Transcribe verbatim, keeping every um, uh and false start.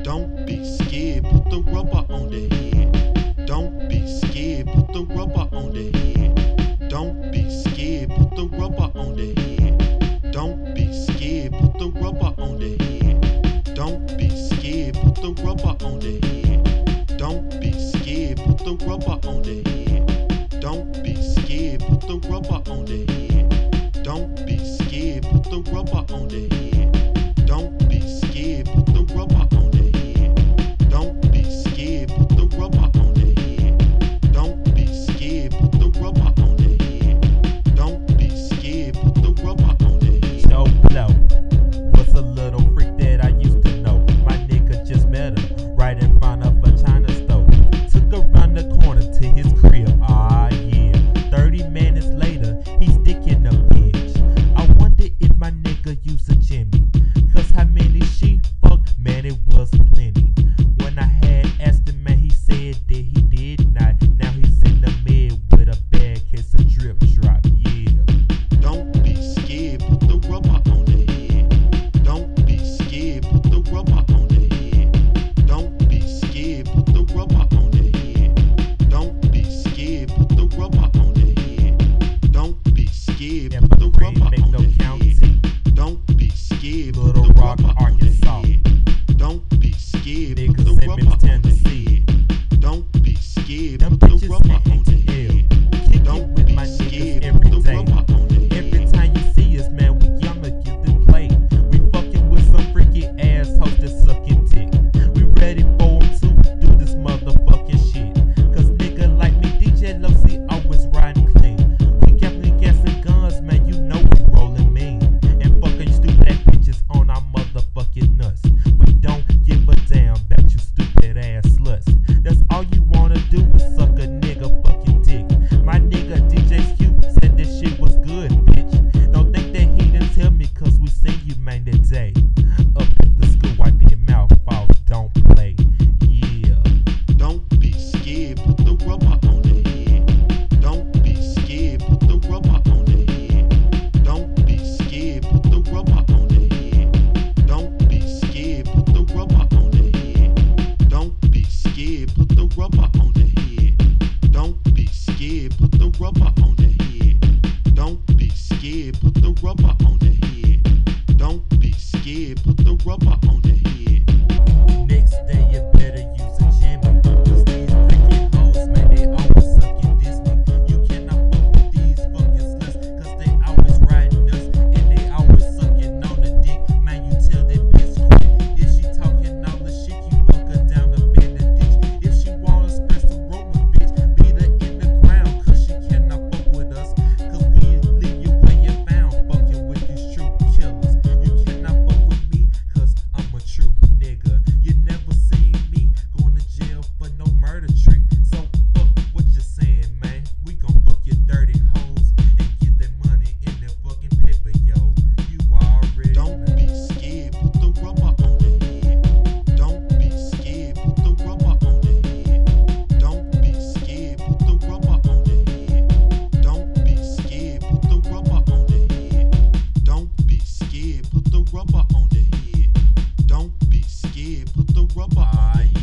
Don't be scared, put the rubber on the head. Don't be scared, put the rubber on the head. Don't be scared, put the rubber on the head. Don't be scared, put the rubber on the head. Don't be scared, put the rubber on the head. Don't be scared, put the rubber on the head. Don't be scared, put the rubber on the head. Don't be scared, put the rubber on the head. Don't be scared, put the rubber on the head. Don't be scared, put the rubber on the head. Don't be scared, put the rubber on the head. Don't be scared, put the rubber on the head. Joe Blow was a little freak that I used to know. My nigga just met him right in front of a China store. Took her around the corner to his crib. Ah yeah, thirty minutes later he's sticking the bitch. I wonder if my nigga used a Jimmy, cause how many she fucked, man, it was plenty. When I had asked him, man, he said that he did not. Now he's in the bed with a bad case of drip drop, yeah. Don't be scared, put the rubber on the head. Don't be scared, put the rubber on the head. Don't be scared, put the rubber on the head. Don't be scared, put the rubber on the head. Don't be scared, Yeah, put but the the rubber make on no the county. head. Don't be scared, put Little the Rock, rubber on the Arkansas. head. Don't be scared, put Nigga the Simmons, rubber on the Tennessee. head. Don't be scared, Them put the bitches rubber at on the A T L. head. Kick it Don't with be my scared, niggas put every the day. rubber on the Every head. time you see us, man, we I'ma get the play. We fucking with some freaky ass hoes that sucking dick. We ready for 'em to do this motherfucking shit. Cause nigga like me, D J Low-C always riding clean. We definitely gassing guns, man, you know we rolling mean. And fucking you stupid ass bitches on our motherfucking nuts. We don't give a damn about you stupid ass sluts. That's all you wanna do is suck a nigga fucking dick. My nigga D J Q said this shit was good, bitch. Don't think that he didn't tell me, cause we seen you, man, that day. Up at the school, wipe your mouth off, don't play, yeah. Don't be scared, put the rubber on the head. Don't be scared, put the rubber on the head. Don't be scared, put the rubber on the head. Don't be scared, put the rubber on the head. Don't be scared, put the rubber on the head. Don't be scared, put the rubber on the head. Don't be scared, put the rubber on the head. Don't be scared, put the rubber on the head. Next day you better use a Jimmy, cause these freaking hoes, man, they always sucking Disney. You cannot fuck with these fucking sluts, cause they always riding us, and they always sucking on the dick. Man, you tell that bitch quit. If she talking all the shit, you fuck her down the bend the ditch. If she wanna spread some rumors, bitch, beat her in the ground, cause she cannot fuck with us, cause we leave you where you found, fucking with these true killers. You cannot fuck with me, cause I'm a true nigga. You never seen me going to jail for no murder trick. So fuck what you saying, man. We gon' fuck your dirty hoes and get that money in that fucking paper, yo. You already Don't know. be scared, put the rubber on the head. Don't be scared, put the rubber on the head. Don't be scared, put the rubber on the head. Don't be scared, put the rubber on the head. Don't be scared, put the rubber on the head. Don't be scared, put the rubber on the Ah, head.